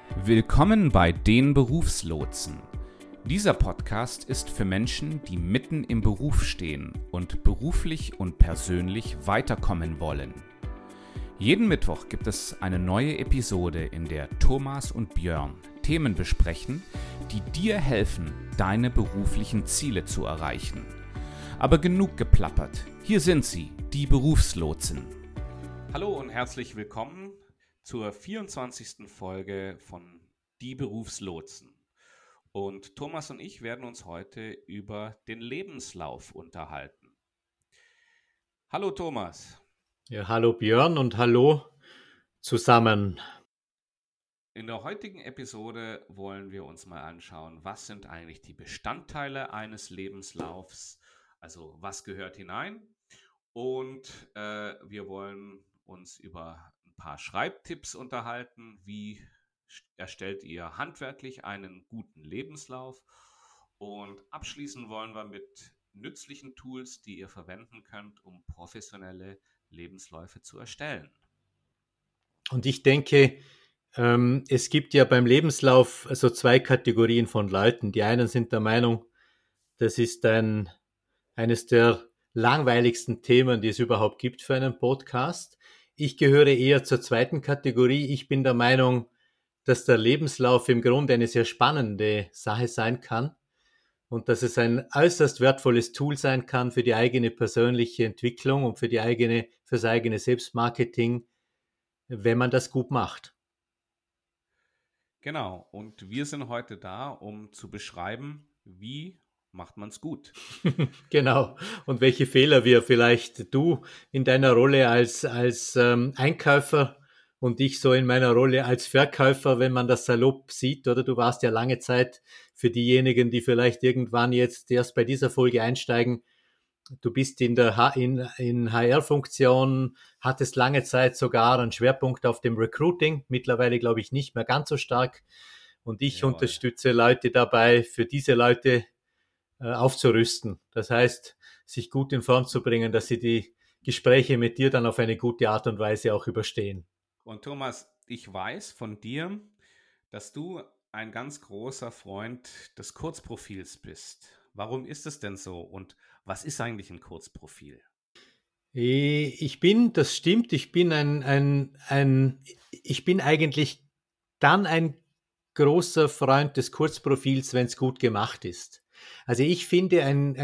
Willkommen bei den Berufslotsen. Dieser Podcast ist für Menschen, die mitten im Beruf stehen und beruflich und persönlich weiterkommen wollen. Jeden Mittwoch gibt es eine neue Episode, in der Thomas und Björn Themen besprechen, die dir helfen, deine beruflichen Ziele zu erreichen. Aber genug geplappert. Hier sind sie, die Berufslotsen. Hallo und herzlich willkommen zur 24. Folge von Die Berufslotsen. Und Thomas und ich werden uns heute über den Lebenslauf unterhalten. Hallo Thomas. Ja, hallo Björn und hallo zusammen. In der heutigen Episode wollen wir uns mal anschauen, was sind eigentlich die Bestandteile eines Lebenslaufs, also was gehört hinein. Und wir wollen uns über ein paar Schreibtipps unterhalten. Wie erstellt ihr handwerklich einen guten Lebenslauf? Und abschließen wollen wir mit nützlichen Tools, die ihr verwenden könnt, um professionelle Lebensläufe zu erstellen. Und ich denke, es gibt ja beim Lebenslauf also zwei Kategorien von Leuten. Die einen sind der Meinung, das ist eines der langweiligsten Themen, die es überhaupt gibt für einen Podcast. Ich gehöre eher zur zweiten Kategorie. Ich bin der Meinung, dass der Lebenslauf im Grunde eine sehr spannende Sache sein kann und dass es ein äußerst wertvolles Tool sein kann für die eigene persönliche Entwicklung und für fürs eigene Selbstmarketing, wenn man das gut macht. Genau, und wir sind heute da, um zu beschreiben, wie macht man es gut. Genau. Und welche Fehler wir vielleicht du in deiner Rolle als Einkäufer und ich so in meiner Rolle als Verkäufer, wenn man das salopp sieht, oder du warst ja lange Zeit für diejenigen, die vielleicht irgendwann jetzt erst bei dieser Folge einsteigen. Du bist in HR-Funktion, hattest lange Zeit sogar einen Schwerpunkt auf dem Recruiting, mittlerweile glaube ich nicht mehr ganz so stark. Und ich Jawohl. unterstütze Leute dabei, für diese Leute aufzurüsten. Das heißt, sich gut in Form zu bringen, dass sie die Gespräche mit dir dann auf eine gute Art und Weise auch überstehen. Und Thomas, ich weiß von dir, dass du ein ganz großer Freund des Kurzprofils bist. Warum ist es denn so und was ist eigentlich ein Kurzprofil? Das stimmt, ich bin ich bin eigentlich dann ein großer Freund des Kurzprofils, wenn es gut gemacht ist. Also ich finde,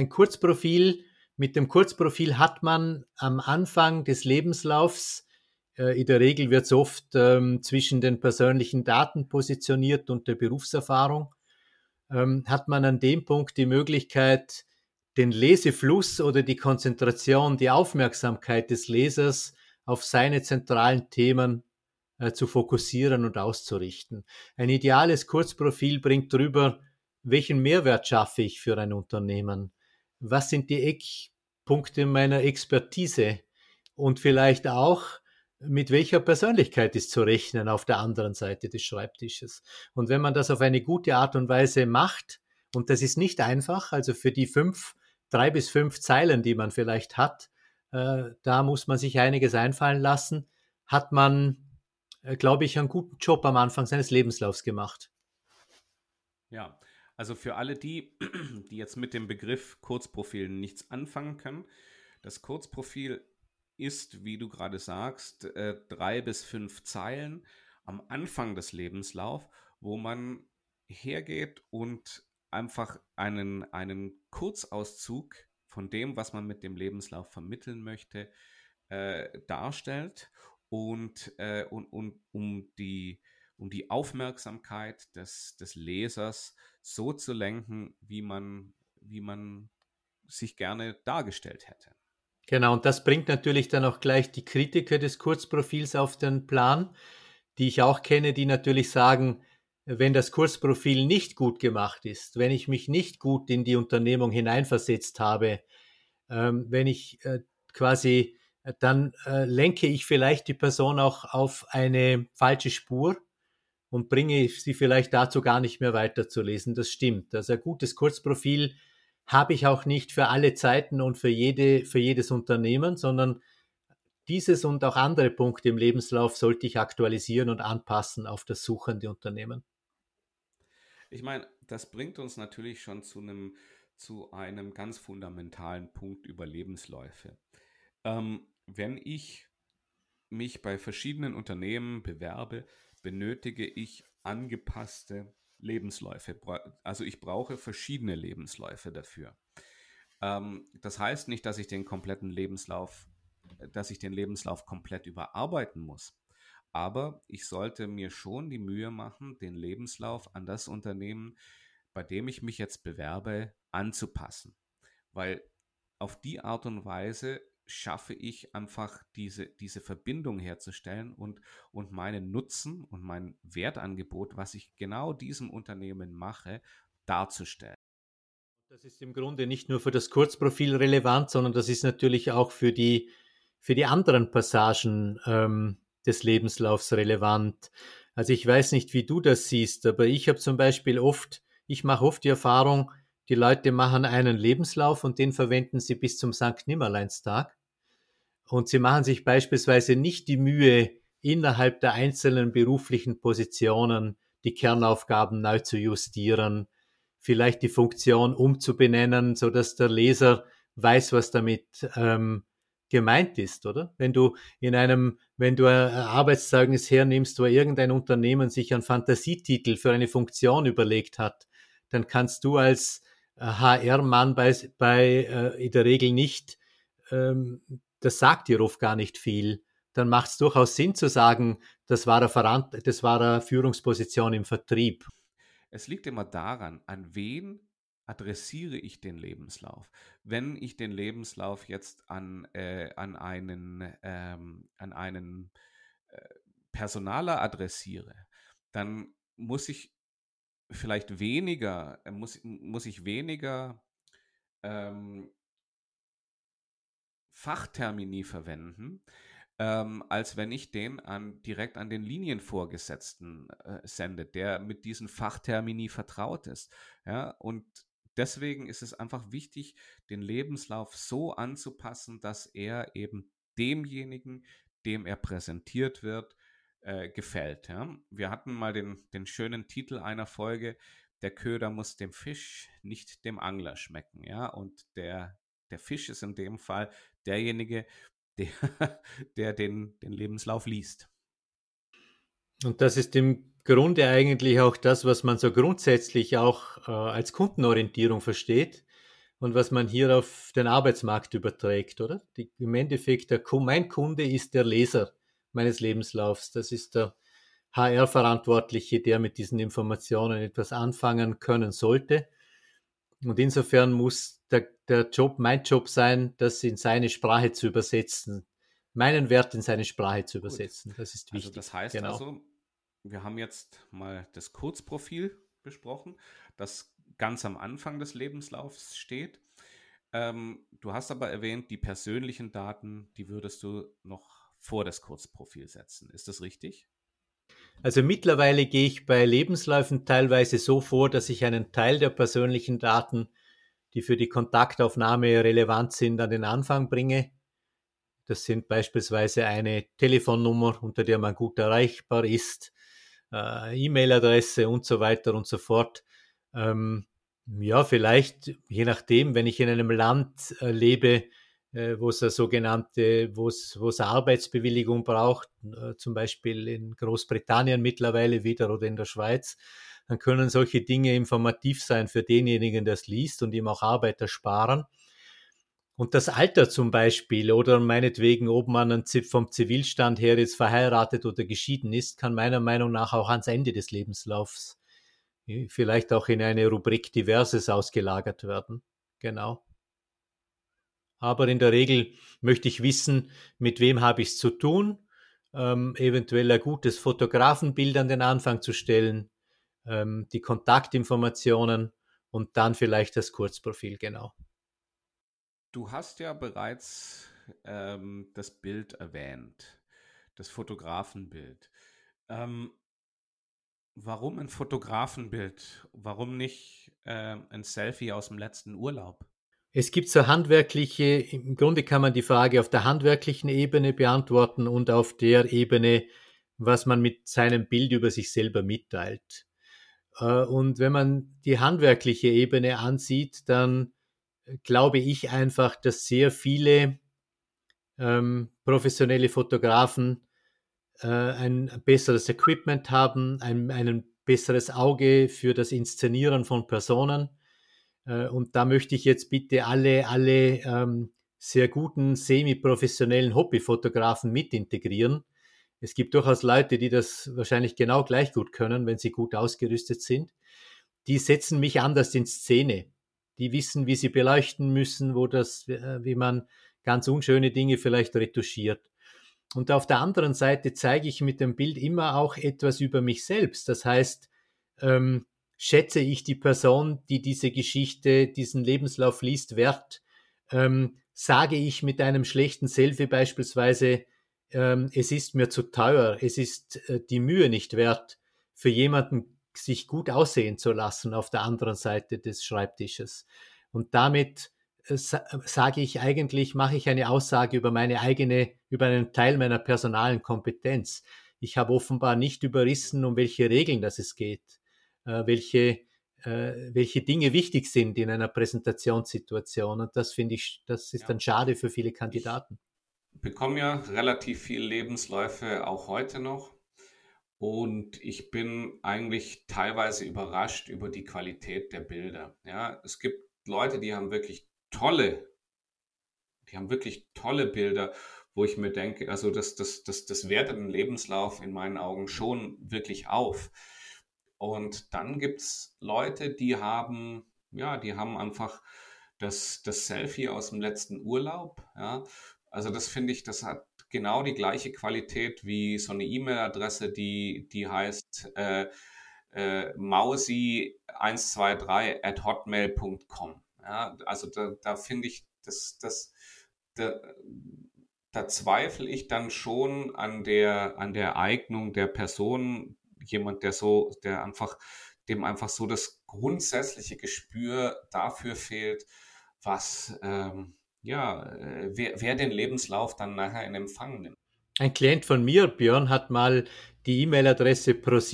mit dem Kurzprofil hat man am Anfang des Lebenslaufs, in der Regel wird es oft zwischen den persönlichen Daten positioniert und der Berufserfahrung, hat man an dem Punkt die Möglichkeit, den Lesefluss oder die Konzentration, die Aufmerksamkeit des Lesers auf seine zentralen Themen zu fokussieren und auszurichten. Ein ideales Kurzprofil bringt drüber, welchen Mehrwert schaffe ich für ein Unternehmen? Was sind die Eckpunkte meiner Expertise? Und vielleicht auch, mit welcher Persönlichkeit ist zu rechnen auf der anderen Seite des Schreibtisches. Und wenn man das auf eine gute Art und Weise macht, und das ist nicht einfach, also für die 3 bis 5 Zeilen, die man vielleicht hat, da muss man sich einiges einfallen lassen, hat man, glaube ich, einen guten Job am Anfang seines Lebenslaufs gemacht. Ja, also für alle die, die jetzt mit dem Begriff Kurzprofil nichts anfangen können, das Kurzprofil ist, wie du gerade sagst, 3 bis 5 Zeilen am Anfang des Lebenslaufs, wo man hergeht und einfach einen Kurzauszug von dem, was man mit dem Lebenslauf vermitteln möchte, darstellt und um die Aufmerksamkeit des Lesers so zu lenken, wie man sich gerne dargestellt hätte. Genau, und das bringt natürlich dann auch gleich die Kritiker des Kurzprofils auf den Plan, die ich auch kenne, die natürlich sagen, wenn das Kurzprofil nicht gut gemacht ist, wenn ich mich nicht gut in die Unternehmung hineinversetzt habe, wenn ich quasi, dann lenke ich vielleicht die Person auch auf eine falsche Spur und bringe sie vielleicht dazu, gar nicht mehr weiterzulesen. Das stimmt. Also ein gutes Kurzprofil habe ich auch nicht für alle Zeiten und für jedes Unternehmen, sondern dieses und auch andere Punkte im Lebenslauf sollte ich aktualisieren und anpassen auf das suchende Unternehmen. Ich meine, das bringt uns natürlich schon zu einem ganz fundamentalen Punkt über Lebensläufe. Wenn ich mich bei verschiedenen Unternehmen bewerbe, benötige ich angepasste Lebensläufe. Also ich brauche verschiedene Lebensläufe dafür. Das heißt nicht, dass ich den Lebenslauf komplett überarbeiten muss. Aber ich sollte mir schon die Mühe machen, den Lebenslauf an das Unternehmen, bei dem ich mich jetzt bewerbe, anzupassen. Weil auf die Art und Weise schaffe ich einfach diese Verbindung herzustellen und meinen Nutzen und mein Wertangebot, was ich genau diesem Unternehmen mache, darzustellen. Das ist im Grunde nicht nur für das Kurzprofil relevant, sondern das ist natürlich auch für die anderen Passagen des Lebenslaufs relevant. Also ich weiß nicht, wie du das siehst, aber ich habe zum Beispiel ich mache oft die Erfahrung, die Leute machen einen Lebenslauf und den verwenden sie bis zum Sankt Nimmerleinstag. Und sie machen sich beispielsweise nicht die Mühe, innerhalb der einzelnen beruflichen Positionen die Kernaufgaben neu zu justieren, vielleicht die Funktion umzubenennen, so dass der Leser weiß, was damit gemeint ist, oder? Wenn du ein Arbeitszeugnis hernimmst, wo irgendein Unternehmen sich einen Fantasietitel für eine Funktion überlegt hat, dann kannst du als HR-Mann in der Regel nicht, das sagt dir oft gar nicht viel. Dann macht es durchaus Sinn zu sagen, das war eine Führungsposition im Vertrieb. Es liegt immer daran, an wen adressiere ich den Lebenslauf. Wenn ich den Lebenslauf jetzt an einen Personaler adressiere, dann muss ich weniger ähm, Fachtermini verwenden, als wenn ich den direkt an den Linienvorgesetzten sende, der mit diesen Fachtermini vertraut ist. Ja, und deswegen ist es einfach wichtig, den Lebenslauf so anzupassen, dass er eben demjenigen, dem er präsentiert wird, gefällt. Ja. Wir hatten mal den schönen Titel einer Folge: Der Köder muss dem Fisch, nicht dem Angler schmecken. Ja, und der Fisch ist in dem Fall derjenige, der, der den Lebenslauf liest. Und das ist im Grunde eigentlich auch das, was man so grundsätzlich auch als Kundenorientierung versteht und was man hier auf den Arbeitsmarkt überträgt, oder? Im Endeffekt, mein Kunde ist der Leser meines Lebenslaufs. Das ist der HR-Verantwortliche, der mit diesen Informationen etwas anfangen können sollte. Und insofern muss mein Job sein, das in seine Sprache zu übersetzen, meinen Wert in seine Sprache zu Gut. übersetzen. Das ist Also wichtig. das heißt Genau. also, wir haben jetzt mal das Kurzprofil besprochen, das ganz am Anfang des Lebenslaufs steht. Du hast aber erwähnt, die persönlichen Daten, die würdest du noch vor das Kurzprofil setzen. Ist das richtig? Also mittlerweile gehe ich bei Lebensläufen teilweise so vor, dass ich einen Teil der persönlichen Daten, die für die Kontaktaufnahme relevant sind, an den Anfang bringe. Das sind beispielsweise eine Telefonnummer, unter der man gut erreichbar ist, E-Mail-Adresse und so weiter und so fort. Ja, vielleicht, je nachdem, wenn ich in einem Land lebe, wo es eine Arbeitsbewilligung braucht, zum Beispiel in Großbritannien mittlerweile wieder oder in der Schweiz, dann können solche Dinge informativ sein für denjenigen, der es liest und ihm auch Arbeit ersparen. Und das Alter zum Beispiel oder meinetwegen, ob man vom Zivilstand her jetzt verheiratet oder geschieden ist, kann meiner Meinung nach auch ans Ende des Lebenslaufs vielleicht auch in eine Rubrik Diverses ausgelagert werden. Genau. Aber in der Regel möchte ich wissen, mit wem habe ich es zu tun, eventuell ein gutes Fotografenbild an den Anfang zu stellen, die Kontaktinformationen und dann vielleicht das Kurzprofil, genau. Du hast ja bereits das Bild erwähnt, das Fotografenbild. Ähm, Warum ein Fotografenbild? Warum nicht ein Selfie aus dem letzten Urlaub? Es gibt so handwerkliche, im Grunde kann man die Frage auf der handwerklichen Ebene beantworten und auf der Ebene, was man mit seinem Bild über sich selber mitteilt. Und wenn man die handwerkliche Ebene ansieht, dann glaube ich einfach, dass sehr viele professionelle Fotografen ein besseres Equipment haben, ein besseres Auge für das Inszenieren von Personen. Und da möchte ich jetzt bitte alle sehr guten, semi-professionellen Hobbyfotografen mit integrieren. Es gibt durchaus Leute, die das wahrscheinlich genau gleich gut können, wenn sie gut ausgerüstet sind. Die setzen mich anders in Szene. Die wissen, wie sie beleuchten müssen, wie man ganz unschöne Dinge vielleicht retuschiert. Und auf der anderen Seite zeige ich mit dem Bild immer auch etwas über mich selbst. Das heißt, schätze ich die Person, die diese Geschichte, diesen Lebenslauf liest, wert? Sage ich mit einem schlechten Selfie beispielsweise, es ist mir zu teuer, es ist die Mühe nicht wert, für jemanden sich gut aussehen zu lassen auf der anderen Seite des Schreibtisches. Und damit sage ich eigentlich, mache ich eine Aussage über über einen Teil meiner personalen Kompetenz. Ich habe offenbar nicht überrissen, um welche Regeln das es geht, welche Dinge wichtig sind in einer Präsentationssituation. Und das finde ich, das ist dann schade für viele Kandidaten. Ich bekomme ja relativ viele Lebensläufe auch heute noch. Und ich bin eigentlich teilweise überrascht über die Qualität der Bilder. Ja, es gibt Leute, die haben wirklich tolle Bilder, wo ich mir denke, also das wertet den Lebenslauf in meinen Augen schon wirklich auf. Und dann gibt es Leute, die haben einfach das Selfie aus dem letzten Urlaub. Ja. Also das finde ich, das hat genau die gleiche Qualität wie so eine E-Mail-Adresse, die heißt mausi123@hotmail.com. Ja, also da finde ich, da, da zweifle ich dann schon an der Eignung der Person, jemand, dem einfach so das grundsätzliche Gespür dafür fehlt, was, wer den Lebenslauf dann nachher in Empfang nimmt. Ein Klient von mir, Björn, hat mal die E-Mail-Adresse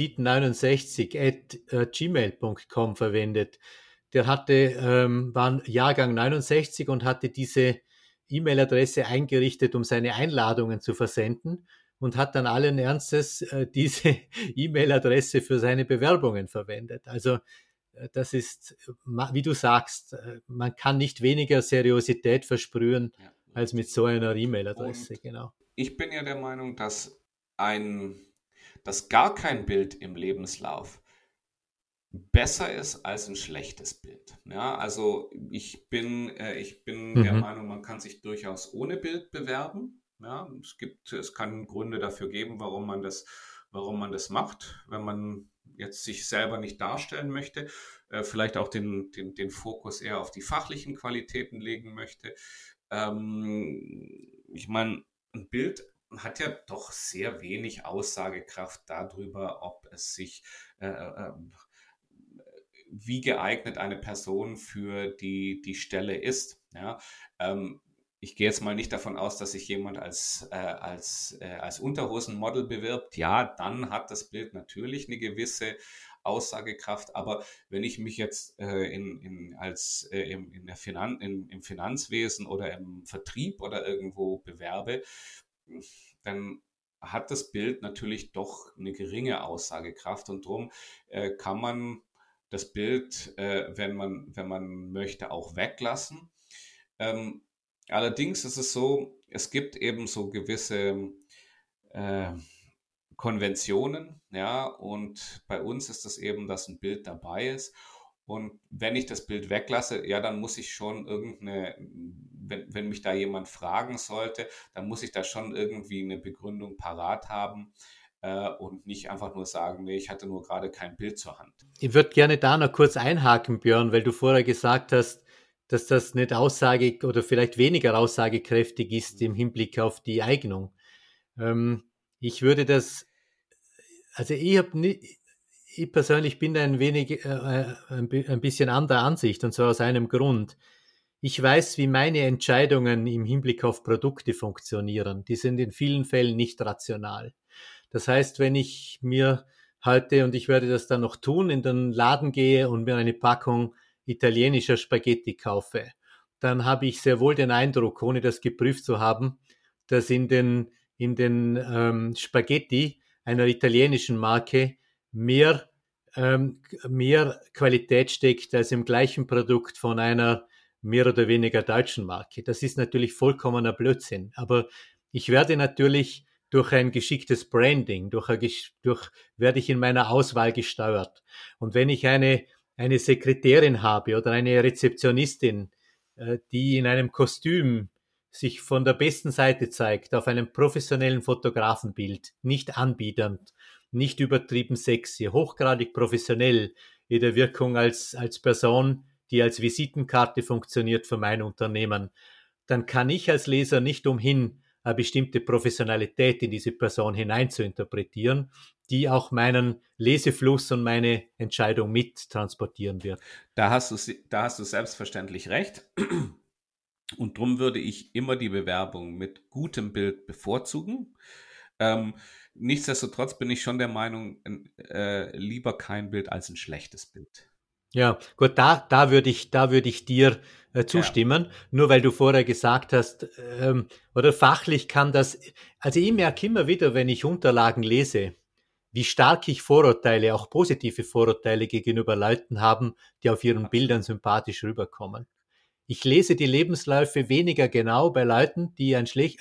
prosit69@gmail.com verwendet. Der war Jahrgang 69 und hatte diese E-Mail-Adresse eingerichtet, um seine Einladungen zu versenden und hat dann allen Ernstes diese E-Mail-Adresse für seine Bewerbungen verwendet. Also das ist, wie du sagst, man kann nicht weniger Seriosität versprühen als mit so einer E-Mail-Adresse, genau. Ich bin ja der Meinung, dass gar kein Bild im Lebenslauf besser ist als ein schlechtes Bild. Ja, also ich bin der Meinung, man kann sich durchaus ohne Bild bewerben. Ja, es kann Gründe dafür geben, warum man das macht, wenn man jetzt sich selber nicht darstellen möchte, vielleicht auch den Fokus eher auf die fachlichen Qualitäten legen möchte. Ich meine, ein Bild hat ja doch sehr wenig Aussagekraft darüber, ob es sich wie geeignet eine Person für die Stelle ist. Ja, ich gehe jetzt mal nicht davon aus, dass sich jemand als Unterhosenmodel bewirbt. Ja, dann hat das Bild natürlich eine gewisse Aussagekraft. Aber wenn ich mich jetzt im Finanzwesen oder im Vertrieb oder irgendwo bewerbe, dann hat das Bild natürlich doch eine geringe Aussagekraft. Und darum kann man das Bild, wenn man möchte, auch weglassen. Allerdings ist es so, es gibt eben so gewisse Konventionen, ja, und bei uns ist es eben, dass ein Bild dabei ist. Und wenn ich das Bild weglasse, ja, dann muss ich schon wenn mich da jemand fragen sollte, dann muss ich da schon irgendwie eine Begründung parat haben und nicht einfach nur sagen, nee, ich hatte nur gerade kein Bild zur Hand. Ich würde gerne da noch kurz einhaken, Björn, weil du vorher gesagt hast, dass das nicht oder vielleicht weniger aussagekräftig ist im Hinblick auf die Eignung. Ich würde also ich persönlich bin da ein bisschen anderer Ansicht, und zwar aus einem Grund. ich weiß, wie meine Entscheidungen im Hinblick auf Produkte funktionieren. Die sind in vielen Fällen nicht rational. Das heißt, wenn ich mir heute, und ich werde das dann noch tun, in den Laden gehe und mir eine Packung italienischer Spaghetti kaufe, dann habe ich sehr wohl den Eindruck, ohne das geprüft zu haben, dass in den Spaghetti einer italienischen Marke mehr, mehr Qualität steckt als im gleichen Produkt von einer mehr oder weniger deutschen Marke. Das ist natürlich vollkommener Blödsinn. Aber ich werde natürlich durch ein geschicktes Branding, werde ich in meiner Auswahl gesteuert. Und wenn ich eine Sekretärin habe oder eine Rezeptionistin, die in einem Kostüm sich von der besten Seite zeigt, auf einem professionellen Fotografenbild, nicht anbiedernd, nicht übertrieben sexy, hochgradig professionell in der Wirkung als Person, die als Visitenkarte funktioniert für mein Unternehmen, dann kann ich als Leser nicht umhin, eine bestimmte Professionalität in diese Person hinein zu interpretieren, die auch meinen Lesefluss und meine Entscheidung mit transportieren wird. Da hast du selbstverständlich recht. Und drum würde ich immer die Bewerbung mit gutem Bild bevorzugen. Nichtsdestotrotz bin ich schon der Meinung, lieber kein Bild als ein schlechtes Bild. Ja, gut, da würde ich dir zustimmen, ja. Nur weil du vorher gesagt hast, oder fachlich kann das, also ich merke immer wieder, wenn ich Unterlagen lese, wie stark ich Vorurteile, auch positive Vorurteile gegenüber Leuten haben, die auf ihren Bildern sympathisch rüberkommen. Ich lese die Lebensläufe weniger genau bei Leuten, die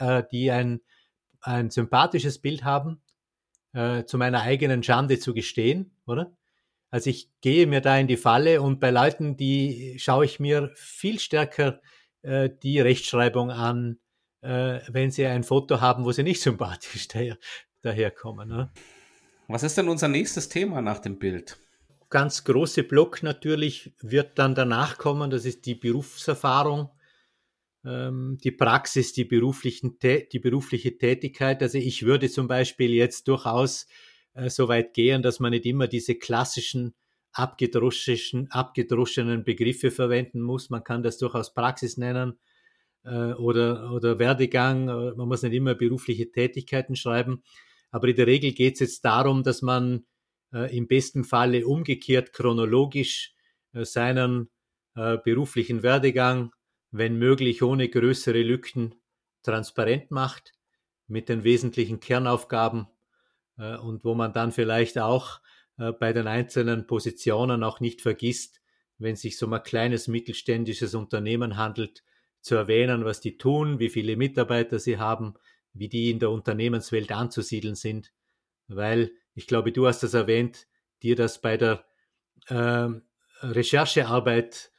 ein sympathisches Bild haben, zu meiner eigenen Schande zu gestehen, oder? Also ich gehe mir da in die Falle und bei Leuten, die schaue ich mir viel stärker die Rechtschreibung an, wenn sie ein Foto haben, wo sie nicht sympathisch daherkommen. Ne? Was ist denn unser nächstes Thema nach dem Bild? Ganz große Block natürlich wird dann danach kommen, das ist die Berufserfahrung, die Praxis, die berufliche Tätigkeit. Also ich würde zum Beispiel jetzt durchaus so weit gehen, dass man nicht immer diese klassischen abgedroschenen Begriffe verwenden muss. Man kann das durchaus Praxis nennen oder Werdegang. Man muss nicht immer berufliche Tätigkeiten schreiben. Aber in der Regel geht es jetzt darum, dass man im besten Falle umgekehrt chronologisch seinen beruflichen Werdegang, wenn möglich ohne größere Lücken, transparent macht mit den wesentlichen Kernaufgaben und wo man dann vielleicht auch bei den einzelnen Positionen auch nicht vergisst, wenn es sich so um ein kleines mittelständisches Unternehmen handelt, zu erwähnen, was die tun, wie viele Mitarbeiter sie haben, wie die in der Unternehmenswelt anzusiedeln sind. Weil, ich glaube, du hast das erwähnt, dir das bei der äh, Recherchearbeit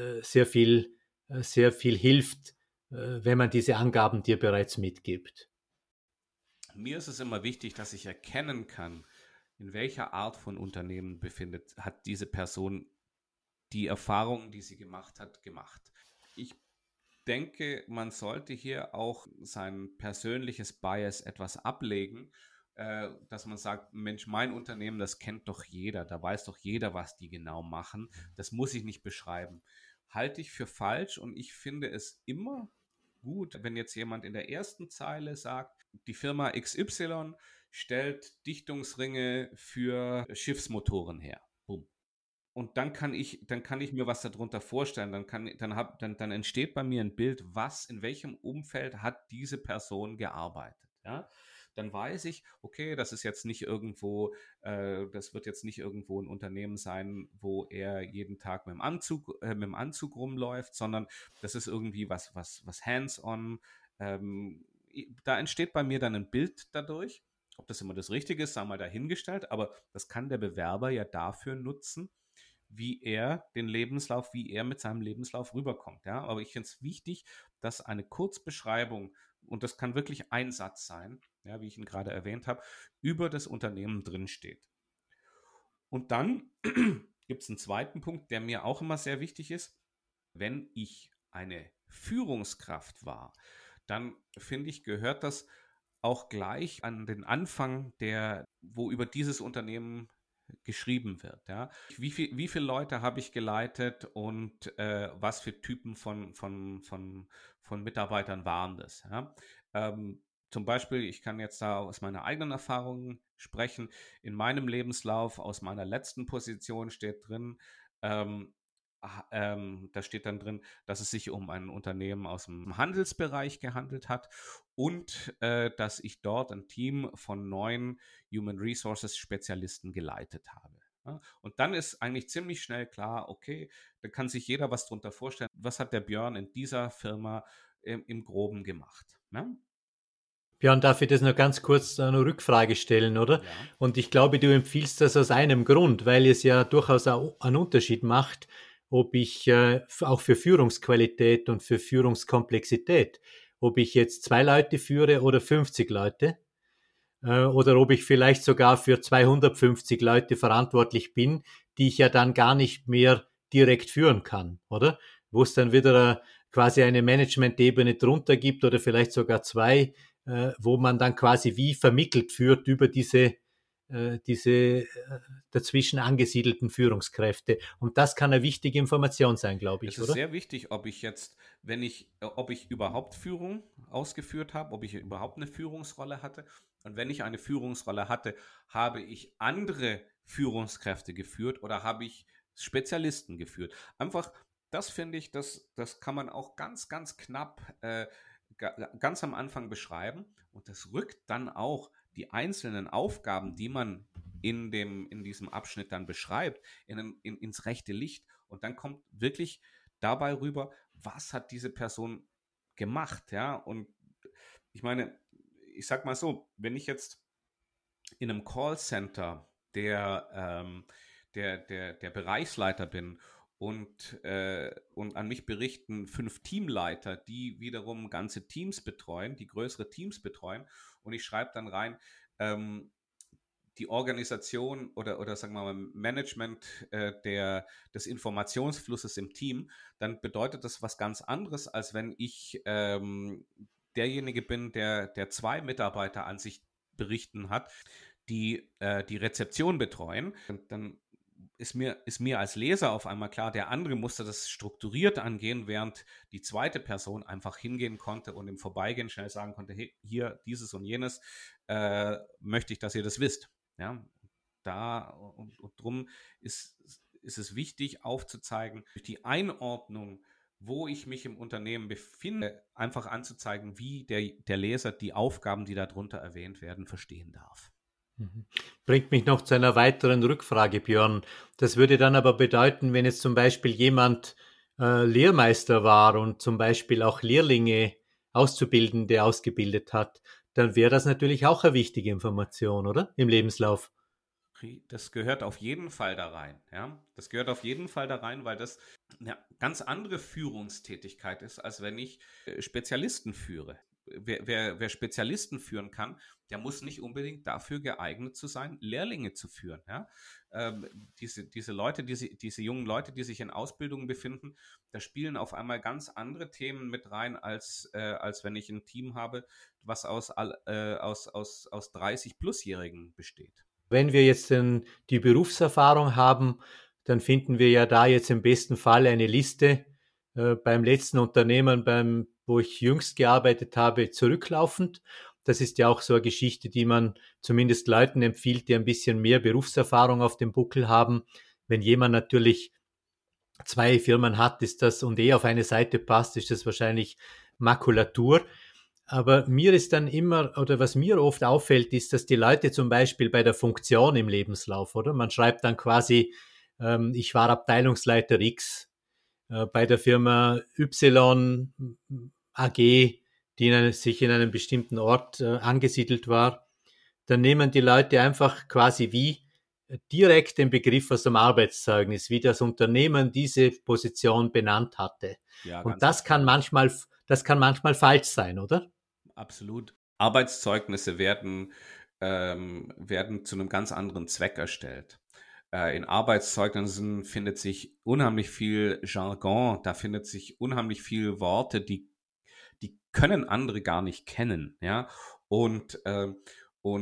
sehr viel hilft, wenn man diese Angaben dir bereits mitgibt. Mir ist es immer wichtig, dass ich erkennen kann, in welcher Art von Unternehmen hat diese Person die Erfahrungen, die sie gemacht hat, gemacht. Ich denke, man sollte hier auch sein persönliches Bias etwas ablegen, dass man sagt, Mensch, mein Unternehmen, das kennt doch jeder, da weiß doch jeder, was die genau machen, das muss ich nicht beschreiben. Halte ich für falsch und ich finde es immer gut, wenn jetzt jemand in der ersten Zeile sagt, die Firma XY stellt Dichtungsringe für Schiffsmotoren her. Bumm. Und dann kann ich mir was darunter vorstellen. Dann entsteht bei mir ein Bild, in welchem Umfeld hat diese Person gearbeitet. Ja? Dann weiß ich, okay, das wird jetzt nicht irgendwo ein Unternehmen sein, wo er jeden Tag mit dem Anzug rumläuft, sondern das ist irgendwie was hands-on. Da entsteht bei mir dann ein Bild dadurch. Ob das immer das Richtige ist, sei mal dahingestellt, aber das kann der Bewerber ja dafür nutzen, wie er mit seinem Lebenslauf rüberkommt. Ja? Aber ich finde es wichtig, dass eine Kurzbeschreibung, und das kann wirklich ein Satz sein, ja, wie ich ihn gerade erwähnt habe, über das Unternehmen drinsteht. Und dann gibt es einen zweiten Punkt, der mir auch immer sehr wichtig ist. Wenn ich eine Führungskraft war, dann finde ich, gehört das auch gleich an den Anfang, wo über dieses Unternehmen geschrieben wird. Ja? Wie viele Leute habe ich geleitet und was für Typen von Mitarbeitern waren das? Ja? Zum Beispiel, ich kann jetzt da aus meiner eigenen Erfahrung sprechen. In meinem Lebenslauf aus meiner letzten Position steht drin, da steht dann drin, dass es sich um ein Unternehmen aus dem Handelsbereich gehandelt hat und dass ich dort ein Team von 9 Human Resources Spezialisten geleitet habe. Ja, und dann ist eigentlich ziemlich schnell klar, okay, da kann sich jeder was drunter vorstellen. Was hat der Björn in dieser Firma im Groben gemacht? Ne? Björn, darf ich das noch ganz kurz eine Rückfrage stellen, oder? Ja. Und ich glaube, du empfiehlst das aus einem Grund, weil es ja durchaus auch einen Unterschied macht, ob ich auch für Führungsqualität und für Führungskomplexität, ob ich jetzt 2 Leute führe oder 50 Leute, oder ob ich vielleicht sogar für 250 Leute verantwortlich bin, die ich ja dann gar nicht mehr direkt führen kann, oder? Wo es dann wieder quasi eine Management-Ebene drunter gibt oder vielleicht sogar 2, wo man dann quasi wie vermittelt führt über diese dazwischen angesiedelten Führungskräfte. Und das kann eine wichtige Information sein, glaube Es ich, ist oder? sehr wichtig, ob ich überhaupt Führung ausgeführt habe, ob ich überhaupt eine Führungsrolle hatte. Und wenn ich eine Führungsrolle hatte, habe ich andere Führungskräfte geführt oder habe ich Spezialisten geführt. Einfach, das finde ich, das kann man auch ganz, ganz knapp ganz am Anfang beschreiben. Und das rückt dann auch die einzelnen Aufgaben, die man in diesem Abschnitt dann beschreibt, ins rechte Licht. Und dann kommt wirklich dabei rüber, was hat diese Person gemacht, ja? Und ich meine, ich sag mal so, wenn ich jetzt in einem Callcenter der Bereichsleiter bin und an mich berichten 5 Teamleiter, die wiederum ganze Teams betreuen, die größere Teams betreuen, und ich schreibe dann rein, die Organisation oder sagen wir mal Management des Informationsflusses im Team, dann bedeutet das was ganz anderes, als wenn ich derjenige bin, der 2 Mitarbeiter an sich berichten hat, die Rezeption betreuen. Und dann ist mir als Leser auf einmal klar, der andere musste das strukturiert angehen, während die zweite Person einfach hingehen konnte und im Vorbeigehen schnell sagen konnte, hey, hier dieses und jenes möchte ich, dass ihr das wisst. Ja, und drum ist es wichtig aufzuzeigen, durch die Einordnung, wo ich mich im Unternehmen befinde, einfach anzuzeigen, wie der Leser die Aufgaben, die darunter erwähnt werden, verstehen darf. Mhm. Bringt mich noch zu einer weiteren Rückfrage, Björn. Das würde dann aber bedeuten, wenn jetzt zum Beispiel jemand Lehrmeister war und zum Beispiel auch Lehrlinge, Auszubildende ausgebildet hat, dann wäre das natürlich auch eine wichtige Information, oder? Im Lebenslauf. Das gehört auf jeden Fall da rein. Ja? Das gehört auf jeden Fall da rein, weil das eine ganz andere Führungstätigkeit ist, als wenn ich Spezialisten führe. Wer Spezialisten führen kann, der muss nicht unbedingt dafür geeignet zu sein, Lehrlinge zu führen. Ja? Diese Leute, diese jungen Leute, die sich in Ausbildung befinden, da spielen auf einmal ganz andere Themen mit rein, als wenn ich ein Team habe, was aus 30-Plus-Jährigen besteht. Wenn wir jetzt die Berufserfahrung haben, dann finden wir ja da jetzt im besten Fall eine Liste beim letzten Unternehmen, wo ich jüngst gearbeitet habe, zurücklaufend. Das ist ja auch so eine Geschichte, die man zumindest Leuten empfiehlt, die ein bisschen mehr Berufserfahrung auf dem Buckel haben. Wenn jemand natürlich 2 Firmen hat, ist das und auf eine Seite passt, ist das wahrscheinlich Makulatur. Aber mir ist dann immer, oder was mir oft auffällt, ist, dass die Leute zum Beispiel bei der Funktion im Lebenslauf, oder? Man schreibt dann quasi, ich war Abteilungsleiter X bei der Firma Y AG, sich in einem bestimmten Ort angesiedelt war. Dann nehmen die Leute einfach quasi wie direkt den Begriff aus dem Arbeitszeugnis, wie das Unternehmen diese Position benannt hatte. Ja, Und ganz genau. das kann manchmal falsch sein, oder? Absolut. Arbeitszeugnisse werden zu einem ganz anderen Zweck erstellt. In Arbeitszeugnissen findet sich unheimlich viel Jargon, da findet sich unheimlich viel Worte, die können andere gar nicht kennen, ja. Und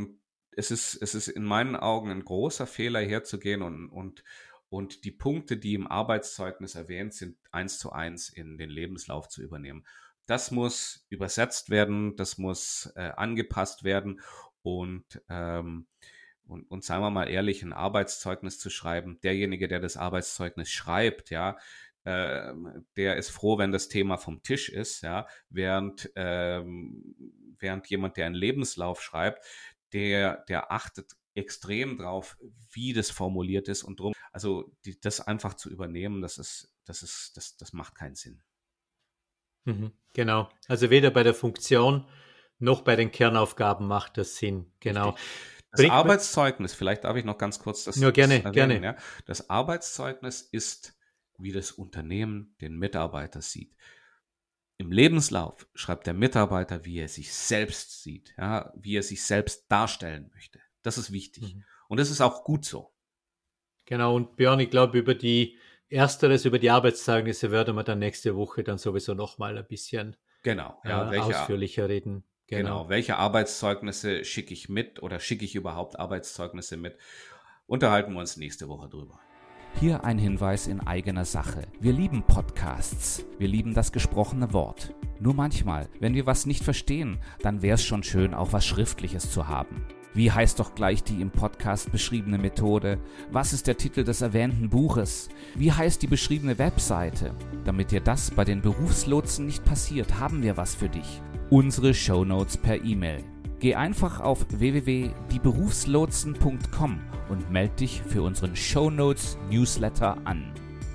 es ist in meinen Augen ein großer Fehler, herzugehen und die Punkte, die im Arbeitszeugnis erwähnt sind, 1:1 in den Lebenslauf zu übernehmen. Das muss übersetzt werden, das muss angepasst werden und seien wir mal ehrlich, ein Arbeitszeugnis zu schreiben, derjenige, der das Arbeitszeugnis schreibt, ja, der ist froh, wenn das Thema vom Tisch ist, ja, während jemand, der einen Lebenslauf schreibt, der achtet extrem drauf, wie das formuliert ist und drum, also das einfach zu übernehmen, das macht keinen Sinn. Genau. Also weder bei der Funktion noch bei den Kernaufgaben macht das Sinn. Genau. Richtig. Das Arbeitszeugnis, vielleicht darf ich noch ganz kurz das erwähnen. Gerne. Ja. Das Arbeitszeugnis ist, wie das Unternehmen den Mitarbeiter sieht. Im Lebenslauf schreibt der Mitarbeiter, wie er sich selbst sieht, ja, wie er sich selbst darstellen möchte. Das ist wichtig. Und das ist auch gut so. Genau, und Björn, ich glaube, über die Arbeitszeugnisse werden wir dann nächste Woche dann sowieso nochmal ein bisschen ausführlicher reden. Genau, welche Arbeitszeugnisse schicke ich mit oder schicke ich überhaupt Arbeitszeugnisse mit? Unterhalten wir uns nächste Woche drüber. Hier ein Hinweis in eigener Sache. Wir lieben Podcasts. Wir lieben das gesprochene Wort. Nur manchmal, wenn wir was nicht verstehen, dann wäre es schon schön, auch was Schriftliches zu haben. Wie heißt doch gleich die im Podcast beschriebene Methode? Was ist der Titel des erwähnten Buches? Wie heißt die beschriebene Webseite? Damit dir das bei den Berufslotsen nicht passiert, haben wir was für dich. Unsere Shownotes per E-Mail. Geh einfach auf www.dieberufslotsen.com und melde dich für unseren Shownotes Newsletter an.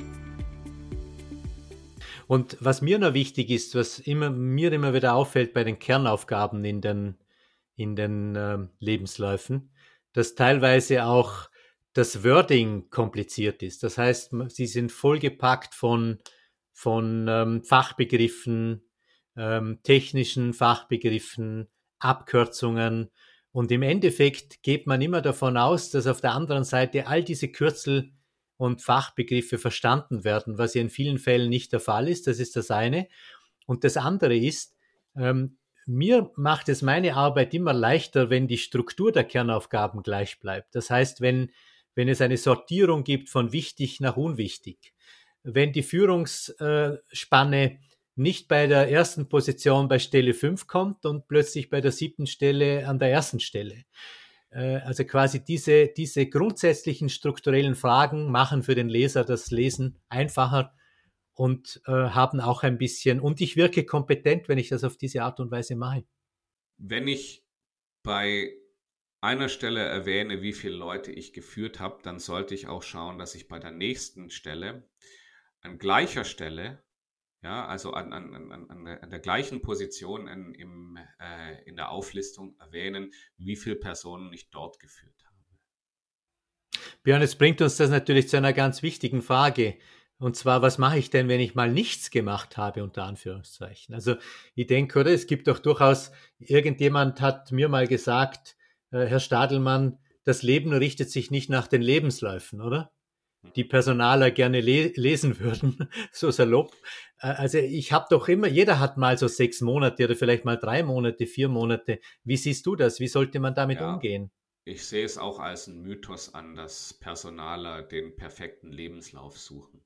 Und was mir noch wichtig ist, was mir immer wieder auffällt bei den Kernaufgaben in den Lebensläufen, dass teilweise auch das Wording kompliziert ist. Das heißt, sie sind vollgepackt von Fachbegriffen, technischen Fachbegriffen, Abkürzungen. Und im Endeffekt geht man immer davon aus, dass auf der anderen Seite all diese Kürzel und Fachbegriffe verstanden werden, was ja in vielen Fällen nicht der Fall ist. Das ist das eine. Und das andere ist, mir macht es meine Arbeit immer leichter, wenn die Struktur der Kernaufgaben gleich bleibt. Das heißt, wenn es eine Sortierung gibt von wichtig nach unwichtig, wenn die Führungsspanne nicht bei der ersten Position bei Stelle 5 kommt und plötzlich bei der 7. Stelle an der ersten Stelle. Also quasi diese grundsätzlichen strukturellen Fragen machen für den Leser das Lesen einfacher und haben auch ein bisschen, und ich wirke kompetent, wenn ich das auf diese Art und Weise mache. Wenn ich bei einer Stelle erwähne, wie viele Leute ich geführt habe, dann sollte ich auch schauen, dass ich bei der nächsten Stelle an gleicher Stelle, ja, also an der gleichen Position in der Auflistung erwähnen, wie viele Personen ich dort geführt habe. Björn, jetzt bringt uns das natürlich zu einer ganz wichtigen Frage. Und zwar, was mache ich denn, wenn ich mal nichts gemacht habe, unter Anführungszeichen? Also ich denke, oder, es gibt doch durchaus, irgendjemand hat mir mal gesagt, Herr Stadelmann, das Leben richtet sich nicht nach den Lebensläufen, oder? Die Personaler gerne lesen würden, so salopp. Also ich habe doch immer, jeder hat mal so 6 Monate oder vielleicht mal 3 Monate, 4 Monate. Wie siehst du das? Wie sollte man damit umgehen? Ich sehe es auch als einen Mythos an, dass Personaler den perfekten Lebenslauf suchen.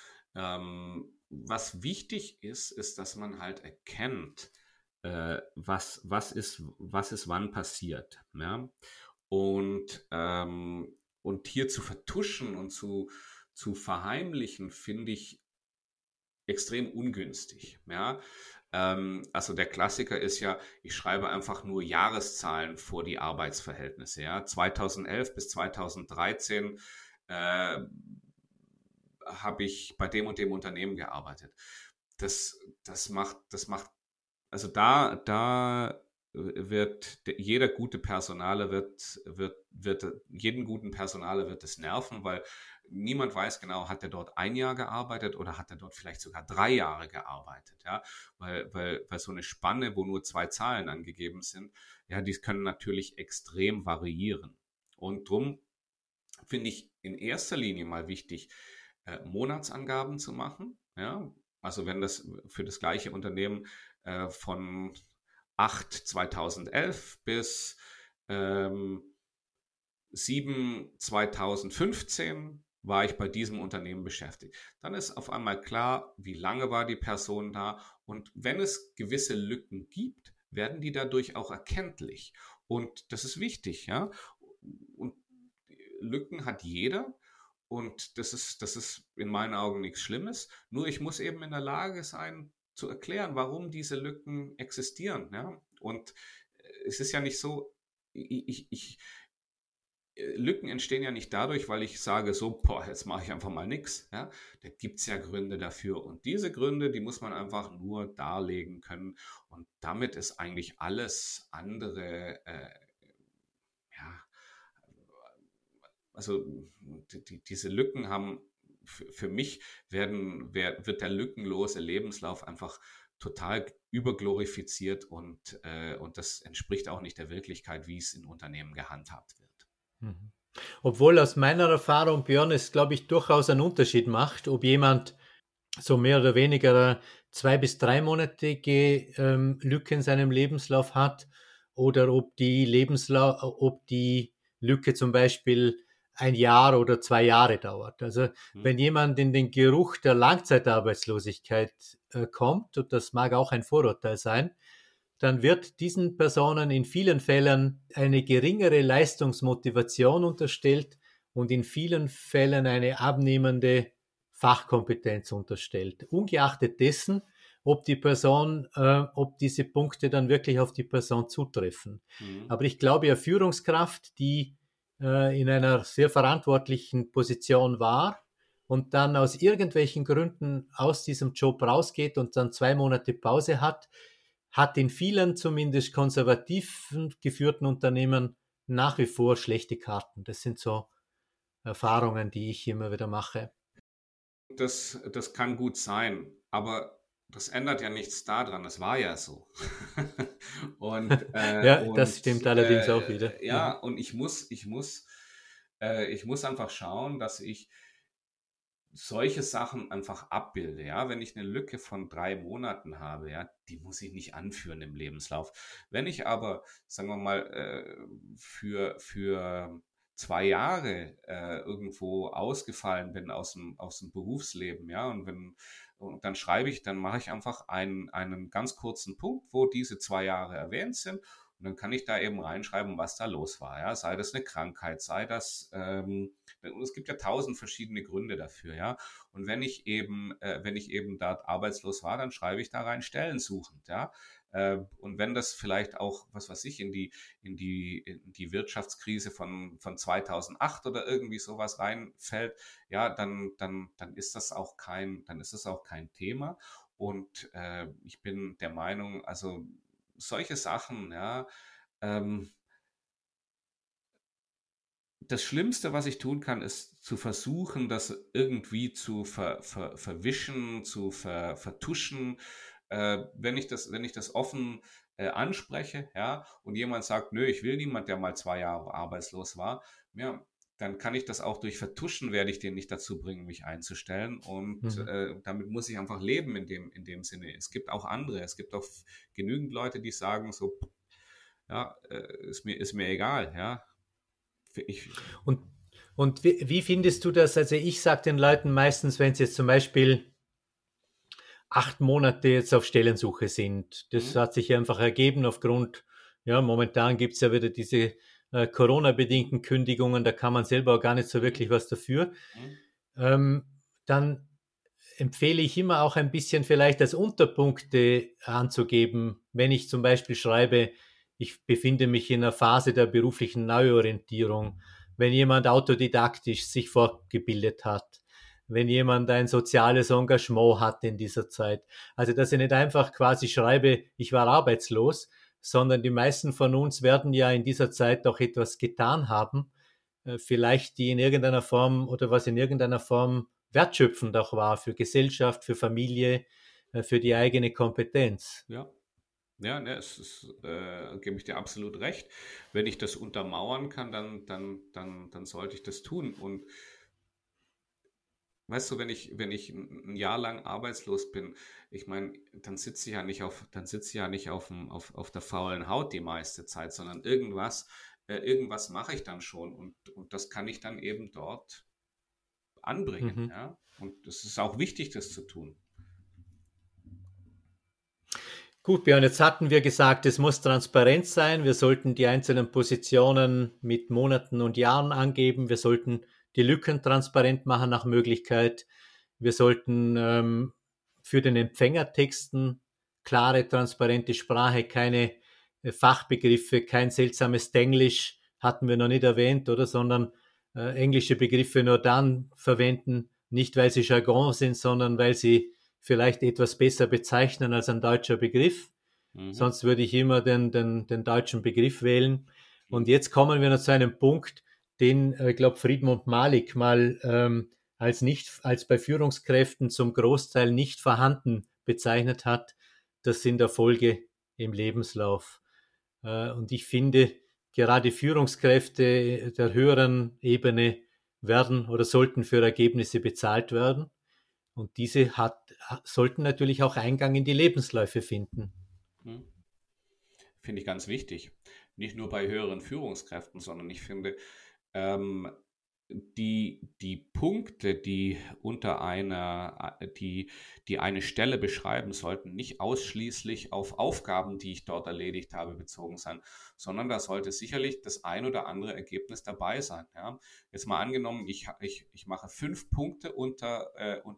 Was wichtig ist, dass man halt erkennt, was ist wann passiert. Ja? Und hier zu vertuschen und zu verheimlichen, finde ich extrem ungünstig. Ja? Also der Klassiker ist ja, ich schreibe einfach nur Jahreszahlen vor die Arbeitsverhältnisse. Ja? 2011 bis 2013 habe ich bei dem und dem Unternehmen gearbeitet. Das macht, also da wird jeder gute Personaler jeden guten Personaler wird es nerven, weil niemand weiß genau, hat er dort 1 Jahr gearbeitet oder hat er dort vielleicht sogar 3 Jahre gearbeitet, ja, weil so eine Spanne, wo nur 2 Zahlen angegeben sind, ja, die können natürlich extrem variieren. Und drum finde ich in erster Linie mal wichtig, Monatsangaben zu machen, ja, also wenn das für das gleiche Unternehmen von 8/2011 bis 2015 war ich bei diesem Unternehmen beschäftigt. Dann ist auf einmal klar, wie lange war die Person da, und wenn es gewisse Lücken gibt, werden die dadurch auch erkenntlich. Und das ist wichtig, ja. Und Lücken hat jeder, und das ist in meinen Augen nichts Schlimmes. Nur ich muss eben in der Lage sein, zu erklären, warum diese Lücken existieren, ja. Und es ist ja nicht so, Lücken entstehen ja nicht dadurch, weil ich sage so, boah, jetzt mache ich einfach mal nichts. Ja? Da gibt es ja Gründe dafür. Und diese Gründe, die muss man einfach nur darlegen können. Und damit ist eigentlich alles andere, ja, also diese Lücken haben, für mich wird der lückenlose Lebenslauf einfach total überglorifiziert, und das entspricht auch nicht der Wirklichkeit, wie es in Unternehmen gehandhabt wird. Mhm. Obwohl aus meiner Erfahrung, Björn, es, glaube ich, durchaus einen Unterschied macht, ob jemand so mehr oder weniger 2 bis 3-monatige Lücke in seinem Lebenslauf hat, oder ob die Lücke zum Beispiel 1 Jahr oder 2 Jahre dauert. Also wenn jemand in den Geruch der Langzeitarbeitslosigkeit kommt, und das mag auch ein Vorurteil sein, dann wird diesen Personen in vielen Fällen eine geringere Leistungsmotivation unterstellt und in vielen Fällen eine abnehmende Fachkompetenz unterstellt. Ungeachtet dessen, ob diese Punkte dann wirklich auf die Person zutreffen. Aber ich glaube, eine Führungskraft, die in einer sehr verantwortlichen Position war und dann aus irgendwelchen Gründen aus diesem Job rausgeht und dann 2 Monate Pause hat in vielen zumindest konservativ geführten Unternehmen nach wie vor schlechte Karten. Das sind so Erfahrungen, die ich immer wieder mache. Das kann gut sein, aber das ändert ja nichts daran. Das war ja so. Ja, das stimmt allerdings auch wieder. Ja, und ich muss einfach schauen, dass ich solche Sachen einfach abbilde. Ja, wenn ich eine Lücke von 3 Monaten habe, ja, die muss ich nicht anführen im Lebenslauf. Wenn ich aber, sagen wir mal, für 2 Jahre irgendwo ausgefallen bin aus dem Berufsleben, ja, und dann dann mache ich einfach einen ganz kurzen Punkt, wo diese 2 Jahre erwähnt sind. Und dann kann ich da eben reinschreiben, was da los war. Ja? Sei das eine Krankheit, sei das, es gibt ja 1000 verschiedene Gründe dafür. Ja? Und wenn ich eben dort arbeitslos war, dann schreibe ich da rein stellensuchend. Ja? Und wenn das vielleicht auch, was weiß ich, in die Wirtschaftskrise von 2008 oder irgendwie sowas reinfällt, ja, dann ist das auch kein Thema. Und ich bin der Meinung, also solche Sachen, ja, das Schlimmste, was ich tun kann, ist zu versuchen, das irgendwie zu verwischen, zu vertuschen. Wenn ich das offen anspreche, ja, und jemand sagt, nö, ich will niemand, der mal 2 Jahre arbeitslos war, ja, dann kann ich das auch durch Vertuschen, werde ich den nicht dazu bringen, mich einzustellen. Und damit muss ich einfach leben in dem Sinne. Es gibt auch genügend Leute, die sagen so, ja, ist mir egal, ja. Und wie findest du das? Also ich sage den Leuten meistens, wenn sie jetzt zum Beispiel 8 Monate jetzt auf Stellensuche sind, das hat sich einfach ergeben aufgrund, ja, momentan gibt es ja wieder diese Corona-bedingten Kündigungen, da kann man selber auch gar nicht so wirklich was dafür. Dann empfehle ich immer auch ein bisschen vielleicht als Unterpunkte anzugeben, wenn ich zum Beispiel schreibe, ich befinde mich in einer Phase der beruflichen Neuorientierung, wenn jemand autodidaktisch sich fortgebildet hat, wenn jemand ein soziales Engagement hat in dieser Zeit. Also, dass ich nicht einfach quasi schreibe, ich war arbeitslos, sondern die meisten von uns werden ja in dieser Zeit auch etwas getan haben, vielleicht die in irgendeiner Form oder was in irgendeiner Form wertschöpfend auch war für Gesellschaft, für Familie, für die eigene Kompetenz. Ja. Ja, ne, gebe ich dir absolut recht. Wenn ich das untermauern kann, dann sollte ich das tun. Und weißt du, wenn ich ein Jahr lang arbeitslos bin, ich meine, dann sitze ich ja nicht auf der faulen Haut die meiste Zeit, sondern irgendwas irgendwas mache ich dann schon und das kann ich dann eben dort anbringen. Ja? Und es ist auch wichtig, das zu tun. Gut, Björn, jetzt hatten wir gesagt, es muss transparent sein. Wir sollten die einzelnen Positionen mit Monaten und Jahren angeben. Wir sollten die Lücken transparent machen nach Möglichkeit. Wir sollten für den Empfänger texten, klare, transparente Sprache, keine Fachbegriffe, kein seltsames Denglisch, hatten wir noch nicht erwähnt, oder? Sondern englische Begriffe nur dann verwenden, nicht weil sie Jargon sind, sondern weil sie vielleicht etwas besser bezeichnen als ein deutscher Begriff. Sonst würde ich immer den deutschen Begriff wählen. Und jetzt kommen wir noch zu einem Punkt, den, ich glaube, Friedmund Malik mal als bei Führungskräften zum Großteil nicht vorhanden bezeichnet hat. Das sind Erfolge im Lebenslauf. Und ich finde, gerade Führungskräfte der höheren Ebene werden oder sollten für Ergebnisse bezahlt werden. Und diese sollten natürlich auch Eingang in die Lebensläufe finden. Finde ich ganz wichtig. Nicht nur bei höheren Führungskräften, sondern ich finde, die Punkte, die die eine Stelle beschreiben, sollten nicht ausschließlich auf Aufgaben, die ich dort erledigt habe, bezogen sein, sondern da sollte sicherlich das ein oder andere Ergebnis dabei sein. Ja? Jetzt mal angenommen, ich mache 5 Punkte unter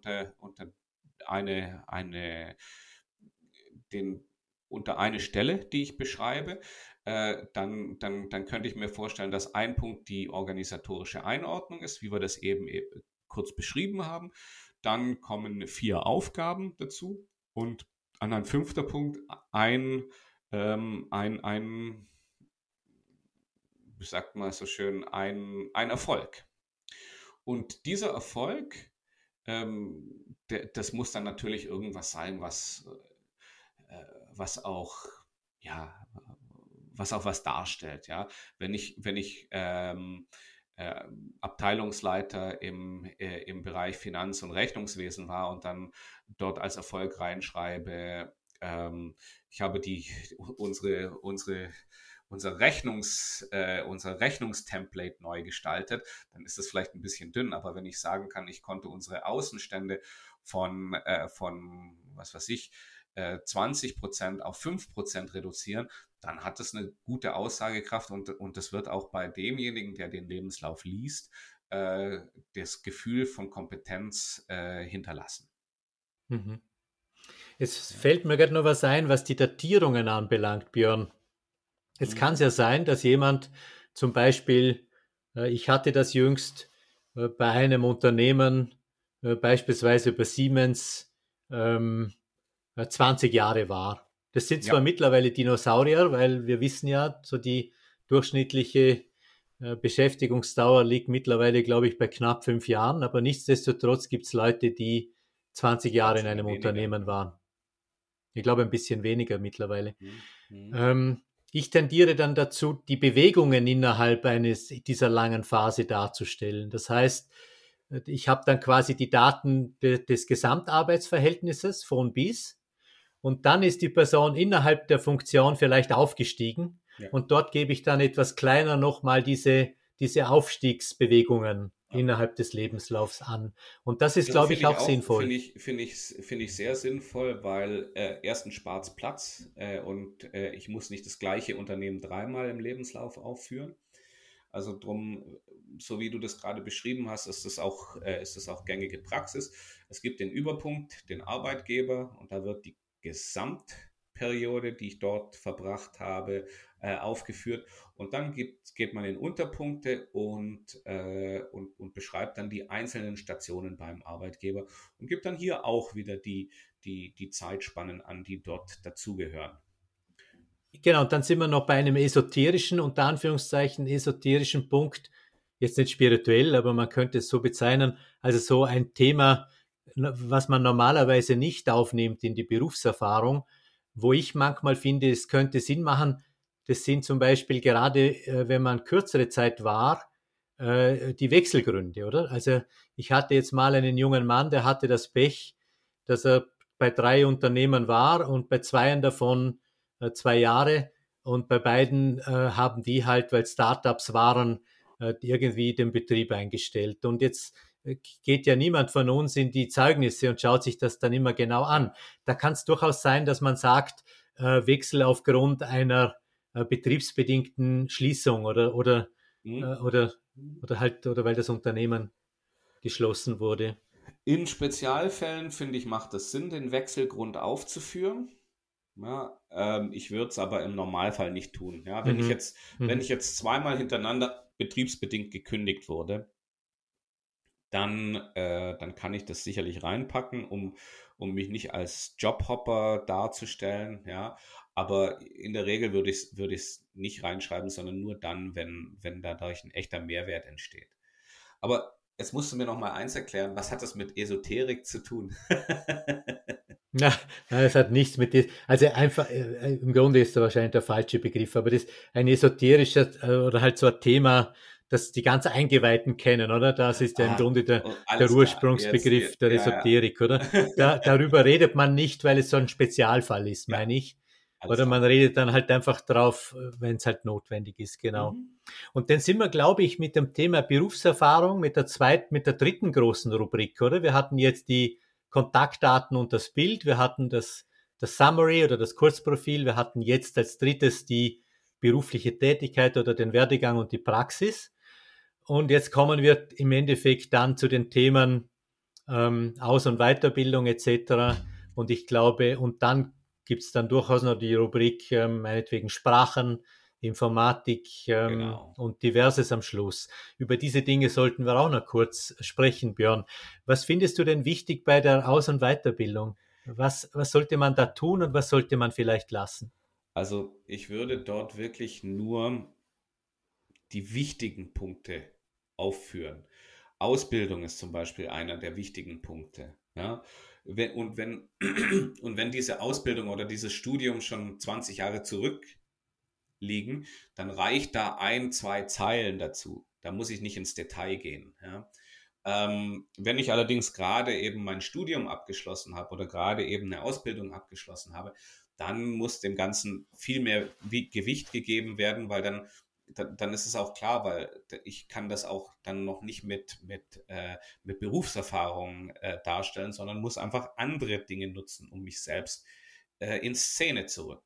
eine Stelle, die ich beschreibe, dann könnte ich mir vorstellen, dass ein Punkt die organisatorische Einordnung ist, wie wir das eben kurz beschrieben haben. Dann kommen 4 Aufgaben dazu und an ein 5. Punkt wie sagt man so schön, ein Erfolg. Und dieser Erfolg, das muss dann natürlich irgendwas sein, was auch was darstellt. Ja? Wenn ich Abteilungsleiter im Bereich Finanz- und Rechnungswesen war und dann dort als Erfolg reinschreibe, ich habe unser Rechnungstemplate neu gestaltet, dann ist das vielleicht ein bisschen dünn, aber wenn ich sagen kann, ich konnte unsere Außenstände von 20% auf 5% reduzieren, dann hat das eine gute Aussagekraft und das wird auch bei demjenigen, der den Lebenslauf liest, das Gefühl von Kompetenz hinterlassen. Es fällt mir gerade noch was ein, was die Datierungen anbelangt, Björn. Jetzt kann es ja sein, dass jemand zum Beispiel, ich hatte das jüngst bei einem Unternehmen, beispielsweise bei Siemens, 20 Jahre war. Das sind zwar mittlerweile Dinosaurier, weil wir wissen ja, so die durchschnittliche Beschäftigungsdauer liegt mittlerweile, glaube ich, bei knapp 5 Jahren, aber nichtsdestotrotz gibt es Leute, die 20 Jahre in einem Unternehmen waren. Ich glaube, ein bisschen weniger mittlerweile. Ich tendiere dann dazu, die Bewegungen innerhalb dieser langen Phase darzustellen. Das heißt, ich habe dann quasi die Daten des Gesamtarbeitsverhältnisses von bis und dann ist die Person innerhalb der Funktion vielleicht aufgestiegen und dort gebe ich dann etwas kleiner nochmal diese Aufstiegsbewegungen innerhalb des Lebenslaufs an. Und das ist, glaube ich, auch sinnvoll. Finde ich sehr sinnvoll, weil erstens spart es Platz und ich muss nicht das gleiche Unternehmen 3-mal im Lebenslauf aufführen. Also drum, so wie du das gerade beschrieben hast, ist das auch gängige Praxis. Es gibt den Überpunkt, den Arbeitgeber, und da wird die Gesamtperiode, die ich dort verbracht habe, aufgeführt. Und dann geht man in Unterpunkte und beschreibt dann die einzelnen Stationen beim Arbeitgeber und gibt dann hier auch wieder die Zeitspannen an, die dort dazugehören. Genau, und dann sind wir noch bei einem esoterischen, unter Anführungszeichen, esoterischen Punkt, jetzt nicht spirituell, aber man könnte es so bezeichnen, also so ein Thema, was man normalerweise nicht aufnimmt in die Berufserfahrung, wo ich manchmal finde, es könnte Sinn machen. Das sind zum Beispiel gerade, wenn man kürzere Zeit war, die Wechselgründe, oder? Also ich hatte jetzt mal einen jungen Mann, der hatte das Pech, dass er bei 3 Unternehmen war und bei 2 davon 2 Jahre Und bei beiden haben die halt, weil Startups waren, irgendwie den Betrieb eingestellt. Und jetzt geht ja niemand von uns in die Zeugnisse und schaut sich das dann immer genau an. Da kann es durchaus sein, dass man sagt, Wechsel aufgrund einer betriebsbedingten Schließung oder weil das Unternehmen geschlossen wurde. In Spezialfällen, finde ich, macht es Sinn, den Wechselgrund aufzuführen. Ja, ich würde es aber im Normalfall nicht tun. Ja, wenn ich jetzt zweimal hintereinander betriebsbedingt gekündigt wurde, dann kann ich das sicherlich reinpacken, um mich nicht als Jobhopper darzustellen. Ja, aber in der Regel würde ich es nicht reinschreiben, sondern nur dann, wenn dadurch ein echter Mehrwert entsteht. Aber jetzt musst du mir noch mal eins erklären, was hat das mit Esoterik zu tun? Na, es hat nichts mit dem, also einfach, im Grunde ist da wahrscheinlich der falsche Begriff, aber das ist ein esoterischer oder halt so ein Thema, das die ganz Eingeweihten kennen, oder? Das ist ja im Grunde der Ursprungsbegriff der Esoterik, oder? Darüber redet man nicht, weil es so ein Spezialfall ist, meine ich. Oder man redet dann halt einfach drauf, wenn es halt notwendig ist, genau. Und dann sind wir, glaube ich, mit dem Thema Berufserfahrung mit der dritten großen Rubrik, oder? Wir hatten jetzt die Kontaktdaten und das Bild, wir hatten das Summary oder das Kurzprofil, wir hatten jetzt als drittes die berufliche Tätigkeit oder den Werdegang und die Praxis. Und jetzt kommen wir im Endeffekt dann zu den Themen Aus- und Weiterbildung etc. Und ich glaube, und dann gibt es dann durchaus noch die Rubrik meinetwegen Sprachen, Informatik und Diverses am Schluss. Über diese Dinge sollten wir auch noch kurz sprechen, Björn. Was findest du denn wichtig bei der Aus- und Weiterbildung? Was sollte man da tun und was sollte man vielleicht lassen? Also ich würde dort wirklich nur die wichtigen Punkte aufführen. Ausbildung ist zum Beispiel einer der wichtigen Punkte. Ja? Und wenn diese Ausbildung oder dieses Studium schon 20 Jahre zurückliegen, dann reicht da 1, 2 Zeilen dazu. Da muss ich nicht ins Detail gehen. Ja? Wenn ich allerdings gerade eben mein Studium abgeschlossen habe oder gerade eben eine Ausbildung abgeschlossen habe, dann muss dem Ganzen viel mehr Gewicht gegeben werden, weil dann ist es auch klar, weil ich kann das auch dann noch nicht mit Berufserfahrung darstellen, sondern muss einfach andere Dinge nutzen, um mich selbst in Szene zu rücken.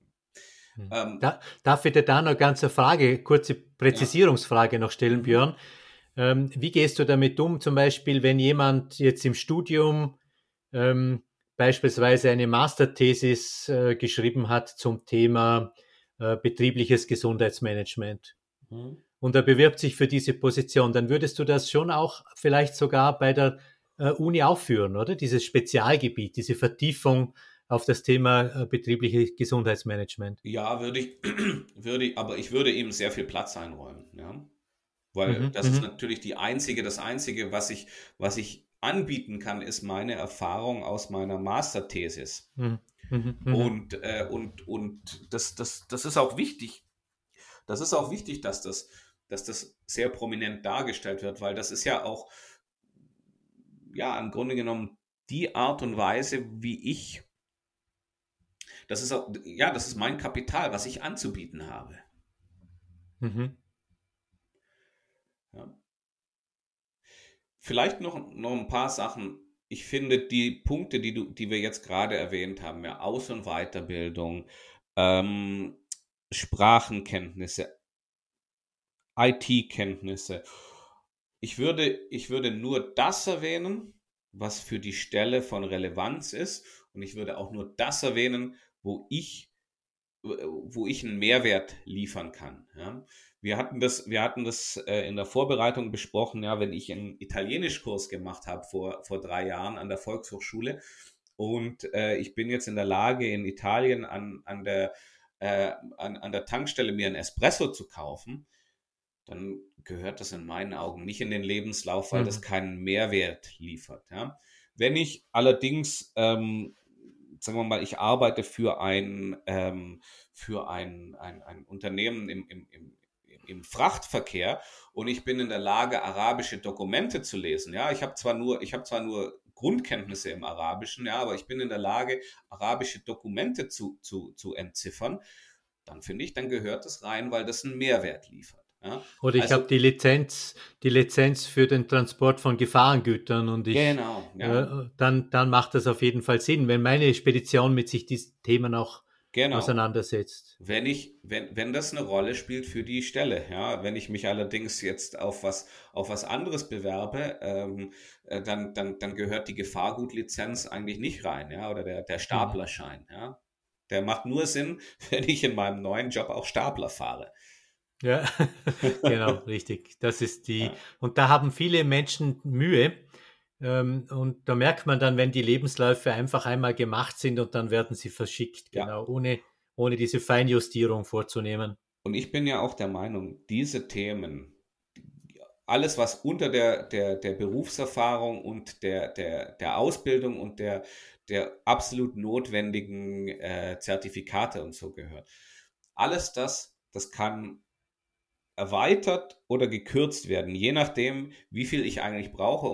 Darf ich dir da noch ganz eine Frage, kurze Präzisierungsfrage noch stellen, Björn? Wie gehst du damit um, zum Beispiel, wenn jemand jetzt im Studium beispielsweise eine Masterthesis geschrieben hat zum Thema betriebliches Gesundheitsmanagement und er bewirbt sich für diese Position, dann würdest du das schon auch vielleicht sogar bei der Uni aufführen, oder? Dieses Spezialgebiet, diese Vertiefung auf das Thema betriebliches Gesundheitsmanagement. Ja, aber ich würde ihm sehr viel Platz einräumen, ja. Weil das ist natürlich das Einzige, was ich anbieten kann, ist meine Erfahrung aus meiner Masterthesis. Und das ist auch wichtig. Das ist auch wichtig, dass das sehr prominent dargestellt wird, weil das ist ja auch, ja, im Grunde genommen die Art und Weise, das ist mein Kapital, was ich anzubieten habe. Ja. Vielleicht noch ein paar Sachen. Ich finde, die Punkte, die wir jetzt gerade erwähnt haben, ja, Aus- und Weiterbildung, Sprachenkenntnisse, IT-Kenntnisse. Ich würde nur das erwähnen, was für die Stelle von Relevanz ist, und ich würde auch nur das erwähnen, wo ich einen Mehrwert liefern kann. Ja. Wir hatten das in der Vorbereitung besprochen, ja, wenn ich einen Italienischkurs gemacht habe vor 3 Jahren an der Volkshochschule und ich bin jetzt in der Lage, in Italien an der Tankstelle mir einen Espresso zu kaufen, dann gehört das in meinen Augen nicht in den Lebenslauf, weil das keinen Mehrwert liefert. Ja. Wenn ich allerdings sagen wir mal, ich arbeite für ein Unternehmen im Frachtverkehr und ich bin in der Lage, arabische Dokumente zu lesen. Ja, ich habe zwar nur Grundkenntnisse im Arabischen, ja, aber ich bin in der Lage, arabische Dokumente zu entziffern. dann finde ich, dann gehört es rein, weil das einen Mehrwert liefert. Ja? Oder ich Also, habe die Lizenz für den Transport von Gefahrengütern und genau, ja, dann macht das auf jeden Fall Sinn, wenn meine Spedition mit sich diesen Themen auch genau. auseinandersetzt. Wenn das eine Rolle spielt für die Stelle, ja, wenn ich mich allerdings jetzt auf was anderes bewerbe, dann gehört die Gefahrgutlizenz eigentlich nicht rein, ja, oder der Mhm. Staplerschein, ja. Der macht nur Sinn, wenn ich in meinem neuen Job auch Stapler fahre. Ja, genau, richtig. Das ist Ja, und da haben viele Menschen Mühe. Und da merkt man dann, wenn die Lebensläufe einfach einmal gemacht sind und dann werden sie verschickt, ja. genau, ohne diese Feinjustierung vorzunehmen. Und ich bin ja auch der Meinung, diese Themen, alles, was unter der Berufserfahrung und der Ausbildung und der absolut notwendigen Zertifikate und so gehört. Alles das kann erweitert oder gekürzt werden, je nachdem, wie viel ich eigentlich brauche,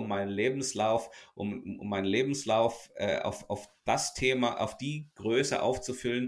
um meinen Lebenslauf auf das Thema, auf die Größe aufzufüllen,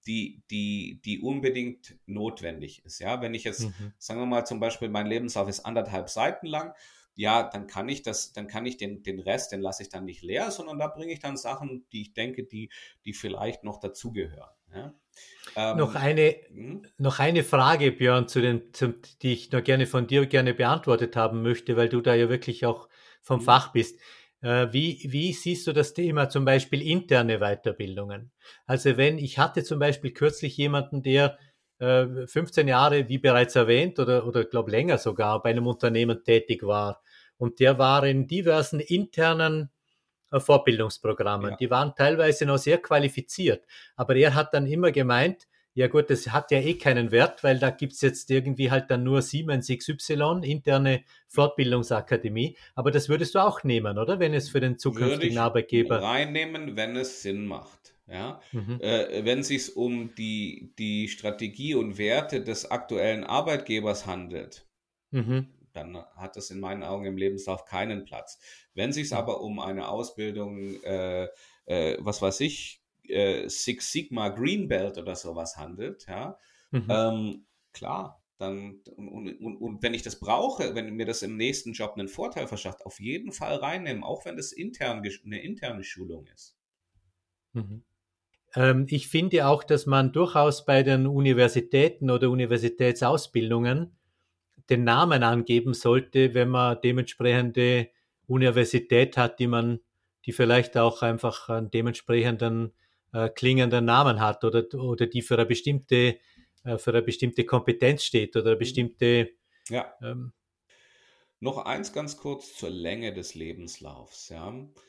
die unbedingt notwendig ist. Ja, wenn ich jetzt, Mhm. sagen wir mal zum Beispiel, mein Lebenslauf ist 1,5 Seiten lang, ja, dann kann ich den Rest, den lasse ich dann nicht leer, sondern da bringe ich dann Sachen, die ich denke, die vielleicht noch dazugehören. Ja? Noch Ähm, eine, hm, noch eine Frage, Björn, die ich noch gerne von dir gerne beantwortet haben möchte, weil du da ja wirklich auch vom hm, Fach bist. Wie siehst du das Thema zum Beispiel interne Weiterbildungen? Also ich hatte zum Beispiel kürzlich jemanden, der 15 Jahre, wie bereits erwähnt, oder glaube länger sogar, bei einem Unternehmen tätig war. Und der war in diversen internen Fortbildungsprogrammen. ja. Die waren teilweise noch sehr qualifiziert. Aber er hat dann immer gemeint, ja gut, das hat ja eh keinen Wert, weil da gibt's jetzt irgendwie halt dann nur Siemens XY, interne Fortbildungsakademie. Aber das würdest du auch nehmen, oder? Wenn es für den Würde zukünftigen ich Arbeitgeber. reinnehmen, wenn es Sinn macht. Ja? Mhm, Wenn es sich um die Strategie und Werte des aktuellen Arbeitgebers handelt, mhm, dann hat es in meinen Augen im Lebenslauf keinen Platz. Wenn es sich mhm, aber um eine Ausbildung, was weiß ich, Six Sigma Green Belt oder sowas handelt, ja, mhm. klar, und wenn ich das brauche, wenn mir das im nächsten Job einen Vorteil verschafft, auf jeden Fall reinnehmen, auch wenn das eine interne Schulung ist. Mhm. Ich finde auch, dass man durchaus bei den Universitäten oder Universitätsausbildungen den Namen angeben sollte, wenn man dementsprechende Universität hat, die vielleicht auch einfach einen dementsprechenden klingenden Namen hat oder die für eine bestimmte Kompetenz steht oder eine Mhm. bestimmte, Ja, ähm, noch eins ganz kurz zur Länge des Lebenslaufs. Ja.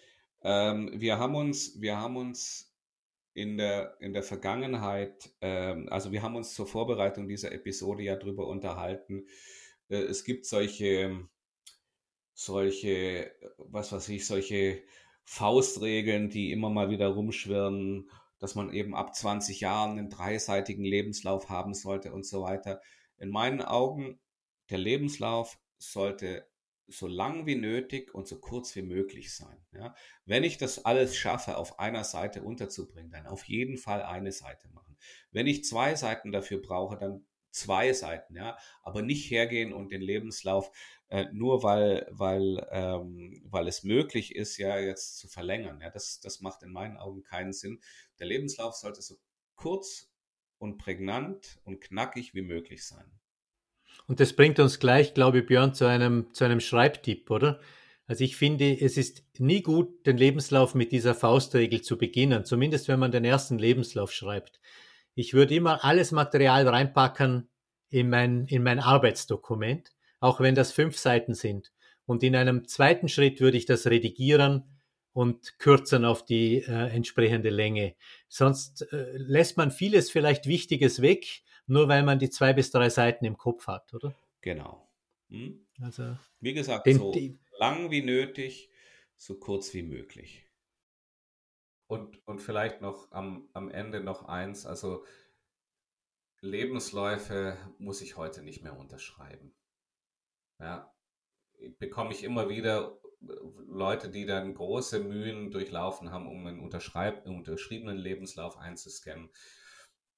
Wir haben uns in der Vergangenheit, also wir haben uns zur Vorbereitung dieser Episode ja drüber unterhalten. Es gibt was weiß ich, solche Faustregeln, die immer mal wieder rumschwirren, dass man eben ab 20 Jahren einen dreiseitigen Lebenslauf haben sollte und so weiter. In meinen Augen, der Lebenslauf sollte so lang wie nötig und so kurz wie möglich sein. Ja? Wenn ich das alles schaffe, auf einer Seite unterzubringen, dann auf jeden Fall eine Seite machen. Wenn ich 2 Seiten dafür brauche, dann 2 Seiten, ja, aber nicht hergehen und den Lebenslauf nur weil es möglich ist, ja, jetzt zu verlängern. Ja, das macht in meinen Augen keinen Sinn. Der Lebenslauf sollte so kurz und prägnant und knackig wie möglich sein. und das bringt uns gleich, glaube ich, Björn, zu einem Schreibtipp, oder? Also ich finde, es ist nie gut, den Lebenslauf mit dieser Faustregel zu beginnen, zumindest wenn man den ersten Lebenslauf schreibt. Ich würde immer alles Material reinpacken in mein Arbeitsdokument, auch wenn das 5 Seiten sind. Und in einem zweiten Schritt würde ich das redigieren und kürzen auf die entsprechende Länge. Sonst lässt man vieles vielleicht Wichtiges weg, nur weil man die 2 bis 3 Seiten im Kopf hat, oder? Genau. Hm? Also Wie gesagt, den, so die, lang wie nötig, so kurz wie möglich. Und vielleicht noch am Ende noch eins, also Lebensläufe muss ich heute nicht mehr unterschreiben. Ja, bekomme ich immer wieder Leute, die dann große Mühen durchlaufen haben, um einen unterschriebenen Lebenslauf einzuscannen.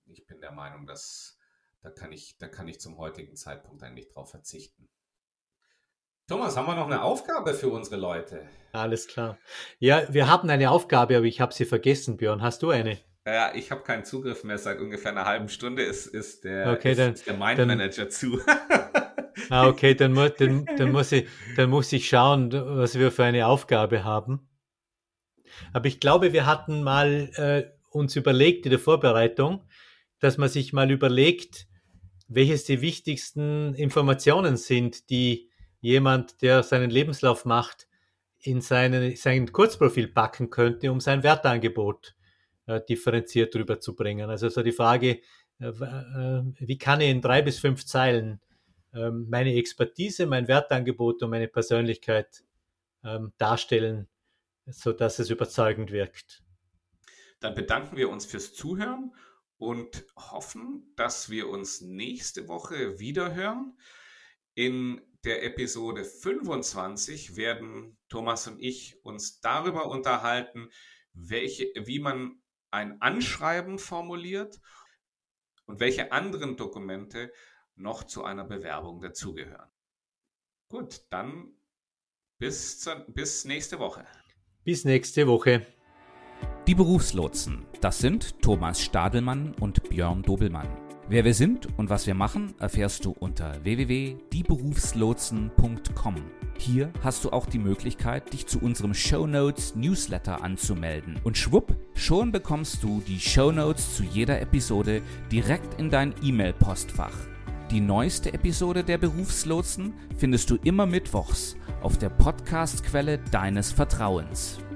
ich bin der Meinung, dass da kann ich zum heutigen Zeitpunkt eigentlich drauf verzichten. Thomas, haben wir noch eine Aufgabe für unsere Leute? Alles klar. Ja, wir haben eine Aufgabe, aber ich habe sie vergessen, Björn. Hast du eine? Ja, ich habe keinen Zugriff mehr. Seit ungefähr einer halben Stunde ist der Mindmanager zu. Okay, dann muss ich schauen, was wir für eine Aufgabe haben. Aber ich glaube, wir hatten mal uns überlegt in der Vorbereitung, dass man sich mal überlegt, welches die wichtigsten Informationen sind, die jemand, der seinen Lebenslauf macht, in sein Kurzprofil packen könnte, um sein Wertangebot differenziert rüberzubringen. Also so die Frage, wie kann ich in 3 bis 5 Zeilen meine Expertise, mein Wertangebot und meine Persönlichkeit darstellen, sodass es überzeugend wirkt. Dann bedanken wir uns fürs Zuhören und hoffen, dass wir uns nächste Woche wiederhören. In der Episode 25 werden Thomas und ich uns darüber unterhalten, wie man ein Anschreiben formuliert und welche anderen Dokumente noch zu einer Bewerbung dazugehören. Gut, dann bis nächste Woche. Bis nächste Woche. Die Berufslotsen, das sind Thomas Stadelmann und Björn Dobelmann. Wer wir sind und was wir machen, erfährst du unter www.dieberufslotsen.com. Hier hast du auch die Möglichkeit, dich zu unserem Shownotes Newsletter anzumelden. Und schwupp, schon bekommst du die Shownotes zu jeder Episode direkt in dein E-Mail-Postfach. Die neueste Episode der Berufslotsen findest du immer mittwochs auf der Podcast-Quelle deines Vertrauens.